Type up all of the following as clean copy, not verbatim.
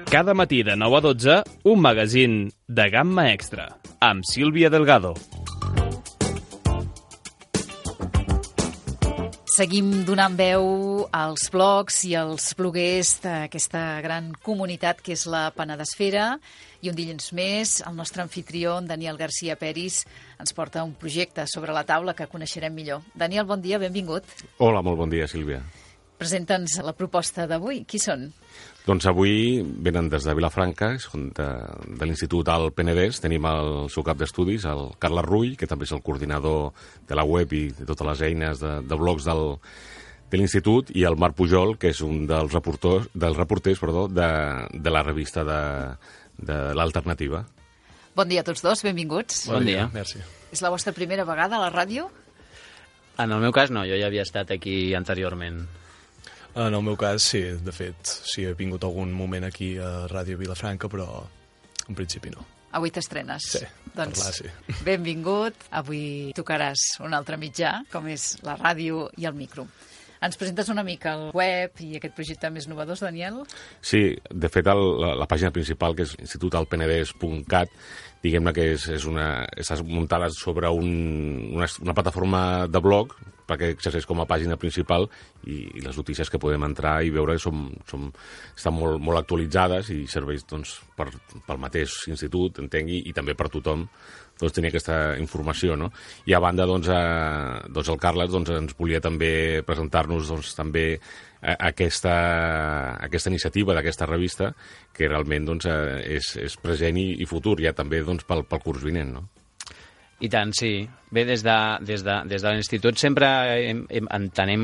Cada matí de 9 a 12, un magazín de gamma extra, amb Sílvia Delgado. Seguim donant veu als blogs i als bloguers d'aquesta gran comunitat que és la Penedesfera, i un dilluns més el nostre anfitrió, Daniel García Peris, ens porta un projecte sobre la taula que coneixerem millor. Daniel, bon dia, benvingut. Hola, molt bon dia, Sílvia. Presenta'ns la proposta d'avui. Qui són? Doncs avui venen des de Vilafranca, són de l'Institut al Penedès. Tenim el seu cap d'estudis, el Carles Rull, que també és el coordinador de la web i de totes les eines de blogs de l'Institut, i el Marc Pujol, que és un dels reporters de la revista de l'Alternativa. Bon dia a tots dos, benvinguts. Bon dia. Merci. És la vostra primera vegada a la ràdio? En el meu cas no, jo ja havia estat aquí anteriorment. En el meu cas, sí, de fet, sí, he vingut algun moment aquí a Ràdio Vilafranca, però en principi no. Avui t'estrenes. Sí, doncs, parlar, sí. Benvingut. Avui tocaràs un altre mitjà, com és la ràdio i el micro. Ens presentes una mica el web i aquest projecte més novedós, Daniel? Sí, de fet, la pàgina principal, que és institutalpenedès.cat, diguem-ne que està muntada sobre una plataforma de blog perquè exerceix com a pàgina principal, i les notícies que podem entrar i veure estan molt actualitzades i serveix doncs, pel mateix institut, entengui, i també per tothom tenir aquesta informació, no? I a banda, el Carles ens volia també presentar-nos també aquesta iniciativa d'aquesta revista, que realment és present i futur, ja també pel curs vinent, no? I tant, sí. Bé, des de l'Institut sempre entenem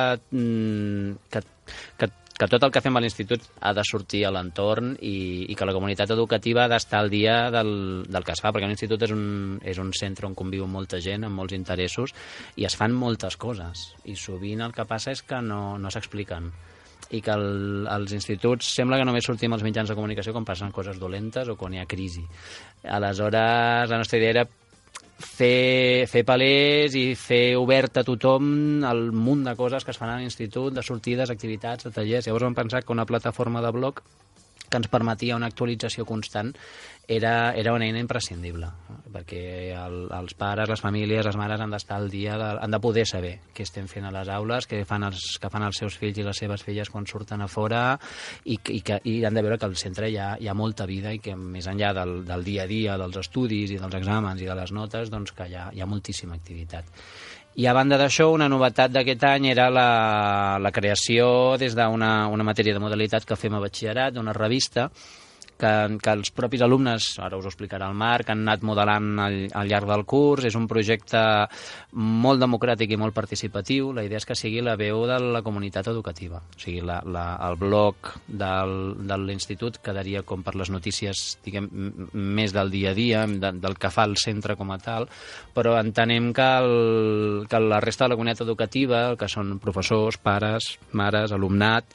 que tot el que fem a l'Institut ha de sortir a l'entorn i que la comunitat educativa ha d'estar al dia del que es fa, perquè l'Institut és un centre on conviu molta gent, amb molts interessos, i es fan moltes coses. I sovint el que passa és que no s'expliquen. I que als instituts sembla que només sortim als mitjans de comunicació quan passen coses dolentes o quan hi ha crisi. Aleshores, la nostra idea era fer palès i fer obert a tothom el munt de coses que es fan a l'institut, de sortides, activitats, de tallers. Llavors vam pensar que una plataforma de blog que ens permetia una actualització constant era una eina imprescindible, perquè els pares, les famílies, les mares han d'estar al dia, han de poder saber què estem fent a les aules, què fan els seus fills i les seves filles quan surten a fora, i han de veure que al centre hi ha molta vida i que més enllà del dia a dia, dels estudis i dels exàmens i de les notes, doncs que hi ha moltíssima activitat. I a banda d'això, una novetat d'aquest any era la creació des d'una matèria de modalitat que fem a batxillerat, d'una revista que els propis alumnes, ara us ho explicarà el Marc, han anat modelant al llarg del curs. És un projecte molt democràtic i molt participatiu. La idea és que sigui la veu de la comunitat educativa. O sigui, el blog de l'Institut quedaria com per les notícies, diguem, més del dia a dia, del que fa el centre com a tal, però entenem que la resta de la comunitat educativa, que són professors, pares, mares, alumnat,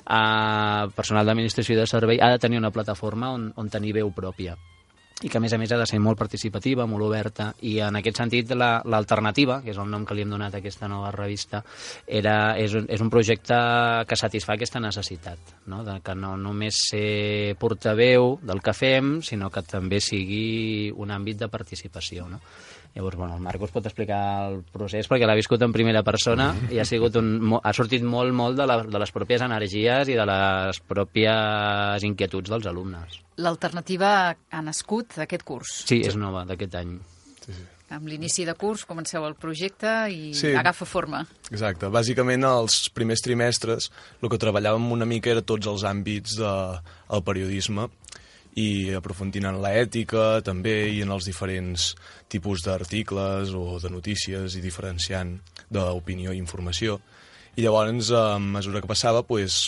personal d'administració i de servei, ha de tenir una plataforma on tenir veu pròpia, i que a més ha de ser molt participativa, molt oberta, i en aquest sentit l'Alternativa, que és el nom que li hem donat a aquesta nova revista, és un projecte que satisfà aquesta necessitat, no? Que no només ser portaveu del que fem, sinó que també sigui un àmbit de participació, no? Llavors, el Marc us pot explicar el procés perquè l'ha viscut en primera persona i ha sortit molt de les pròpies energies i de les pròpies inquietuds dels alumnes. L'Alternativa ha nascut aquest curs. Sí, és nova, d'aquest any. Sí. Amb l'inici de curs comenceu el projecte i sí, agafa forma. Exacte. Bàsicament, els primers trimestres el que treballàvem una mica era tots els àmbits del periodisme, i aprofundint en l'ètica també i en els diferents tipus d'articles o de notícies i diferenciant d'opinió i informació. I llavors, a mesura que passava,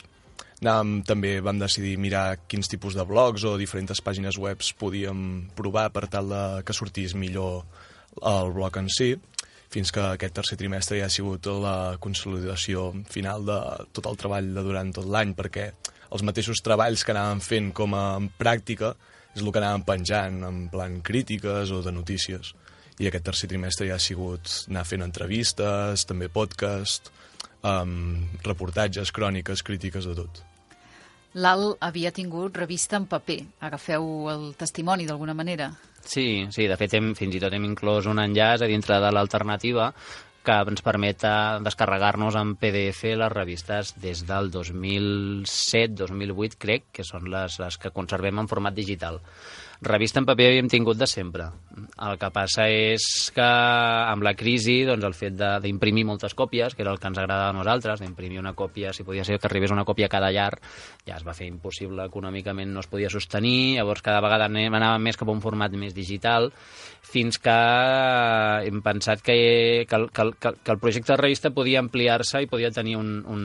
també vam decidir mirar quins tipus de blogs o diferents pàgines web podíem provar per tal que sortís millor el blog en si, fins que aquest tercer trimestre ja ha sigut la consolidació final de tot el treball de durant tot l'any, perquè els mateixos treballs que anàvem fent com a pràctica és el que anàvem penjant en plan crítiques o de notícies. I aquest tercer trimestre ja ha sigut anar fent entrevistes, també podcast, reportatges, cròniques, crítiques, de tot. L'Alt havia tingut revista en paper. Agafeu el testimoni d'alguna manera. Sí, de fet fins i tot hem inclòs un enllaç a dintre de l'alternativa que ens permet descarregar-nos en PDF les revistes des del 2007-2008, crec, que són les que conservem en format digital. Revista en paper havíem tingut de sempre. El que passa és que amb la crisi, doncs, el fet d'imprimir moltes còpies, que era el que ens agradava a nosaltres, d'imprimir una còpia, si podia ser que arribés una còpia a cada llar, ja es va fer impossible, econòmicament no es podia sostenir, llavors cada vegada anàvem més cap a un format més digital, fins que hem pensat que el projecte de revista podia ampliar-se i podia tenir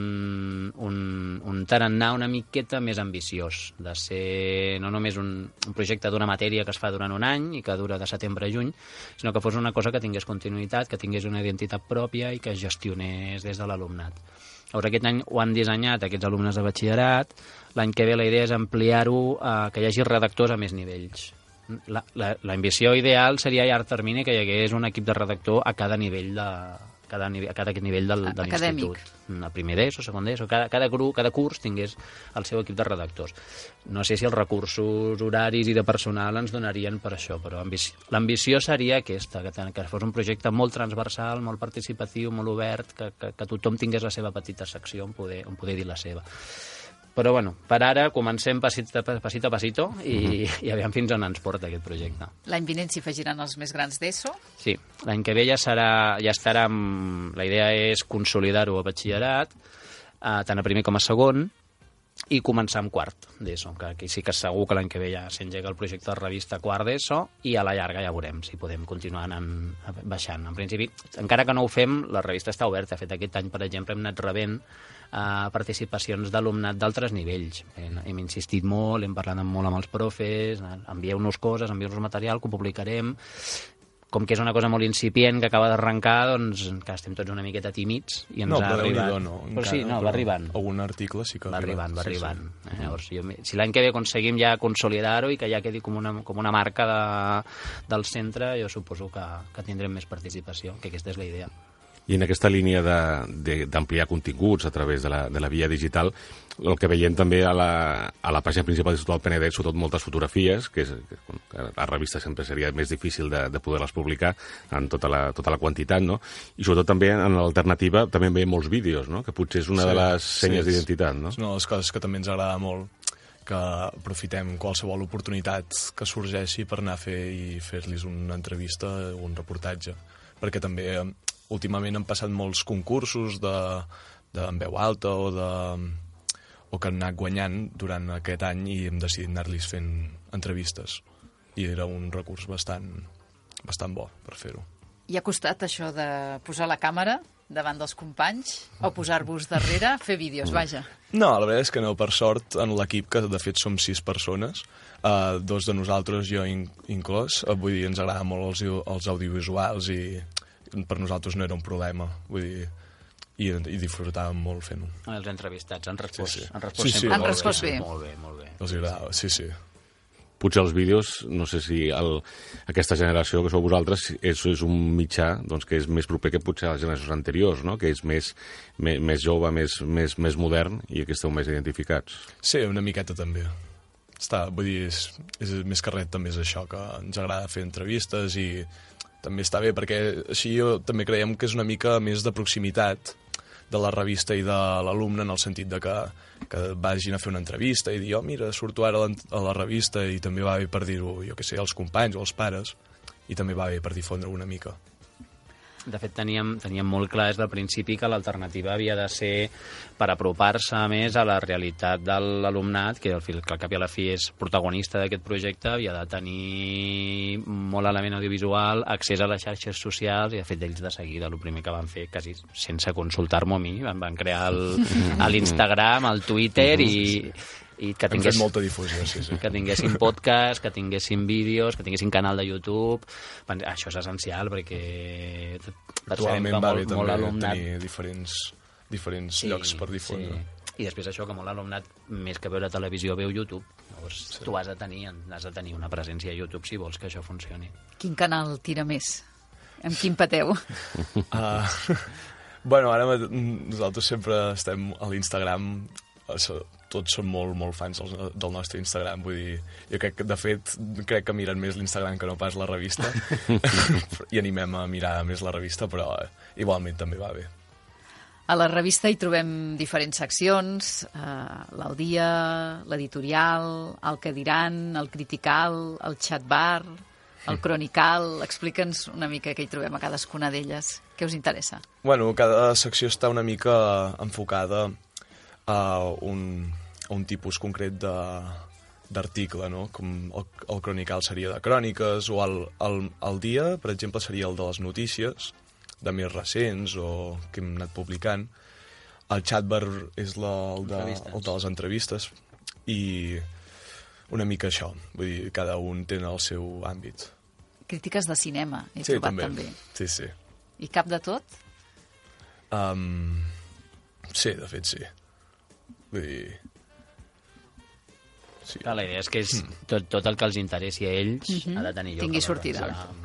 un tarannà una miqueta més ambiciós, de ser no només un projecte d'una matèria que es fa durant un any i que dura de setembre a juny, sinó que fos una cosa que tingués continuïtat, que tingués una identitat pròpia i que es gestionés des de l'alumnat. Llavors aquest any ho han dissenyat aquests alumnes de batxillerat, l'any que ve la idea és ampliar-ho que hi hagi redactors a més nivells. L'ambició ideal seria a llarg termini que hi hagués un equip de redactor a cada nivell de l'institut. A primer d'ESO, segon d'ESO, cada curs tingués el seu equip de redactors. No sé si els recursos horaris i de personal ens donarien per això, però l'ambició seria aquesta, que fos un projecte molt transversal, molt participatiu, molt obert, que tothom tingués la seva petita secció on poder dir la seva. Però, bueno, per ara comencem pasito a pasito i aviam fins on ens porta aquest projecte. L'any vinent s'hi afegiran els més grans d'ESO? Sí, l'any que ve ja estarà... La idea és consolidar-ho a batxillerat, tant a primer com a segon, i començar amb quart d'ESO, que aquí sí que segur que l'any que ve ja s'engega el projecte de revista quart d'ESO i a la llarga ja veurem si podem continuar anant baixant. En principi, encara que no ho fem, la revista està oberta. De fet, aquest any, per exemple, hem anat rebent participacions d'alumnat d'altres nivells. Hem insistit molt, hem parlat molt amb els profes, envieu-nos coses, envieu-nos material, que ho publicarem. Com que és una cosa molt incipient, que acaba d'arrencar, doncs que estem tots una miqueta tímids i ens ha arribat. Va arribant. Algun article sí que va arribant. Llavors, si l'any que ve aconseguim ja consolidar-ho i que ja quedi com una marca del centre, jo suposo que tindrem més participació, que aquesta és la idea. I en aquesta línia d'ampliar continguts a través de la via digital, el que veiem també a la pàgina principal de l'Institut del PND, sobretot moltes fotografies, que a revista sempre seria més difícil de poder-les publicar en tota la quantitat, no? I sobretot també en l'alternativa també veiem molts vídeos, no? Que potser és una de les senyes d'identitat, no? És una de les coses que també ens agrada molt, que aprofitem qualsevol oportunitat que sorgeixi per anar a fer-los una entrevista o un reportatge, perquè també últimament han passat molts concursos en veu alta o que han anat guanyant durant aquest any i hem decidit anar-los fent entrevistes. I era un recurs bastant bo per fer-ho. I ha costat això de posar la càmera davant dels companys o posar-vos darrere, fer vídeos, vaja? No, la veritat és que no, per sort, en l'equip, que de fet som 6 persones, 2 de nosaltres, jo inclòs, vull dir, ens agraden molt els audiovisuals i per nosaltres no era un problema, vull dir, i disfrutàvem molt fent-ho. Els entrevistats han respost sempre. Han respost bé. Molt bé. Els agradava, sí. Potser els vídeos, no sé si aquesta generació que sou vosaltres és un mitjà doncs, que és més proper que potser a les generacions anteriors, no? Que és més jove, més modern i que esteu més identificats. Sí, una miqueta també. Vull dir, és més que res també és això, que ens agrada fer entrevistes i també està bé, perquè així també creiem que és una mica més de proximitat de la revista i de l'alumne, en el sentit de que vagin a fer una entrevista i dir, mira, surto ara a la revista, i també va bé per dir-ho, jo què sé, als companys o als pares, i també va bé per difondre una mica. De fet, teníem molt clar des del principi que l'alternativa havia de ser per apropar-se més a la realitat de l'alumnat, que al cap i a la fi és protagonista d'aquest projecte, havia de tenir molt element audiovisual, accés a les xarxes socials, i de fet ells de seguida el primer que van fer, quasi sense consultar-m'ho a mi, van crear l'Instagram, el Twitter i que tingués molta difusió, sí. Que tinguessin podcast, que tinguessin vídeos, que tinguessin canal de YouTube. Això és essencial perquè actualment va bé també tenir diferents llocs per difondre. Sí. I després això, que molt alumnat, més que veure televisió, veu YouTube. Llavors tu has de tenir una presència a YouTube si vols que això funcioni. Quin canal tira més? Amb quin pateu? Bueno, ara nosaltres sempre estem a l'Instagram tots són molt fans del nostre Instagram, vull dir, jo crec que, de fet, crec que miren més l'Instagram que no pas la revista, i animem a mirar més la revista, però igualment també va bé. A la revista hi trobem diferents seccions, l'Al Dia, l'editorial, el que diran, el critical, el chat bar, el cronical. Explica'ns una mica què hi trobem a cadascuna d'elles. Què us interessa? Bueno, cada secció està una mica enfocada a un tipus concret d'article, no? Com el cronical seria de cròniques, o el dia, per exemple, seria el de les notícies, de més recents o que hem anat publicant. El chatbar és el de les entrevistes i una mica això. Vull dir, cada un té el seu àmbit. Crítiques de cinema, he Sí, trobat també. Sí. I cap de tot? Sí, de fet, sí. Vull dir... Sí. Clar, la idea és que tot el que els interessi a ells ha de tenir lloc. Tingui sortida.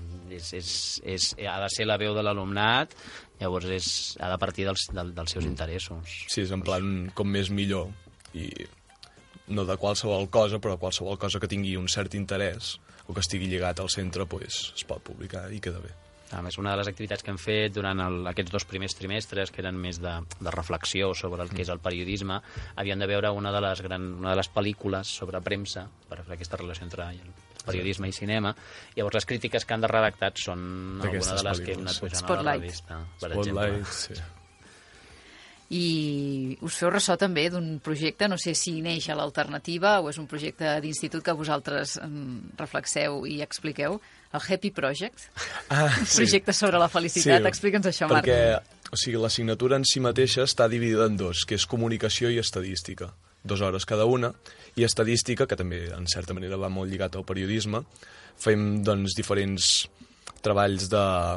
Ha de ser la veu de l'alumnat, llavors ha de partir dels seus interessos. Sí, és en plan com més millor, i no de qualsevol cosa, però qualsevol cosa que tingui un cert interès o que estigui lligat al centre, pues, es pot publicar i queda bé. A més, una de les activitats que hem fet durant aquests 2 primers trimestres, que eren més de reflexió sobre el que és el periodisme, havien de veure una de les pel·lícules sobre premsa, per fer aquesta relació entre periodisme i cinema. Llavors, les crítiques que han de redactat són alguna de les que hem anat pujant a la revista, per exemple. Sí. I us feu ressò també d'un projecte, no sé si neix a l'alternativa o és un projecte d'institut que vosaltres reflexeu i expliqueu, el Happy Project, projecte sobre la felicitat. Sí, explica'ns això, Marc. Perquè l'assignatura en si mateixa està dividida en 2, que és comunicació i estadística. 2 hores cada una, i estadística, que també en certa manera va molt lligat al periodisme. Fem doncs diferents treballs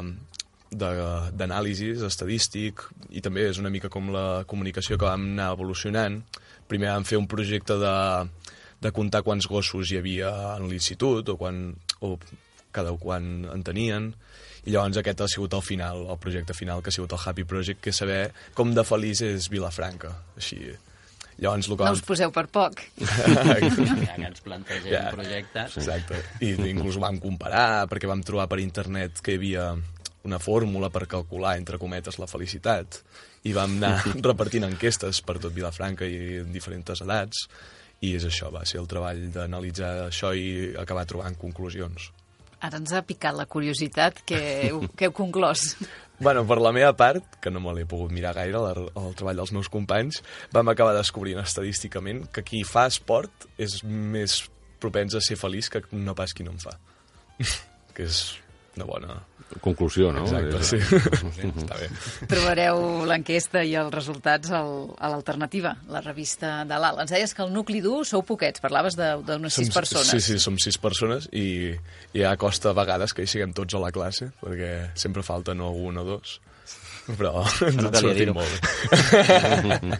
d'anàlisi estadístic, i també és una mica com la comunicació que vam anar evolucionant. Primer vam fer un projecte de comptar quants gossos hi havia en l'institut, o cada quan en tenien, i llavors aquest ha sigut el final, el projecte final, que ha sigut el Happy Project, que és saber com de feliç és Vilafranca. Així, llavors, no us poseu per poc. Ja que ens plantegem projectes. Exacte. I inclús ho vam comparar, perquè vam trobar per internet que hi havia una fórmula per calcular, entre cometes, la felicitat, i vam anar repartint enquestes per tot Vilafranca i en diferents edats, i és això, va ser el treball d'analitzar això i acabar trobant conclusions. Ara ens ha picat la curiositat, que heu conclòs. Bueno, per la meva part, que no me l'he pogut mirar gaire, el treball dels meus companys, vam acabar descobrint estadísticament que qui fa esport és més propens a ser feliç que no pas qui no en fa. Que és una bona conclusió, no? Exacte, sí. Està bé. Trobareu l'enquesta i els resultats a l'Alternativa, la revista de l'AL. Ens deies que el nucli dur sou poquets, parlaves d'unes 6 persones. Sí, som 6 persones i ja costa a vegades que hi siguem tots a la classe, perquè sempre falten un o 2, però ens en sortim molt bé.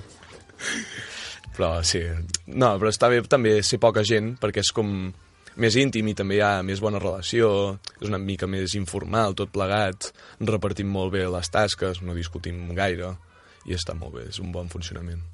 Però sí, no, però està bé també ser poca gent, perquè és com més íntim i també hi ha més bona relació, és una mica més informal, tot plegat, repartim molt bé les tasques, no discutim gaire i està molt bé, és un bon funcionament.